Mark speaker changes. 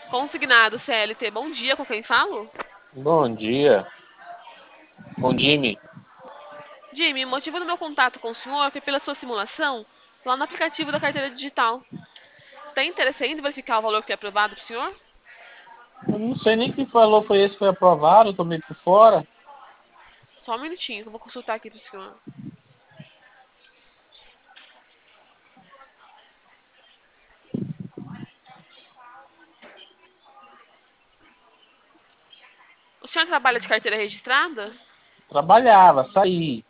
Speaker 1: Consignado CLT, bom dia, com quem falo?
Speaker 2: Bom dia. Com Jimmy.
Speaker 1: Jimmy, o motivo do meu contato com o senhor foi pela sua simulação lá no aplicativo da carteira digital. Tem interesse ainda em verificar o valor que foi aprovado para o senhor?
Speaker 2: Eu não sei nem que falou foi esse que foi aprovado, eu tô meio por fora.
Speaker 1: Só um minutinho, que eu vou consultar aqui para o senhor. O senhor trabalha de carteira registrada?
Speaker 2: Trabalhava, saí.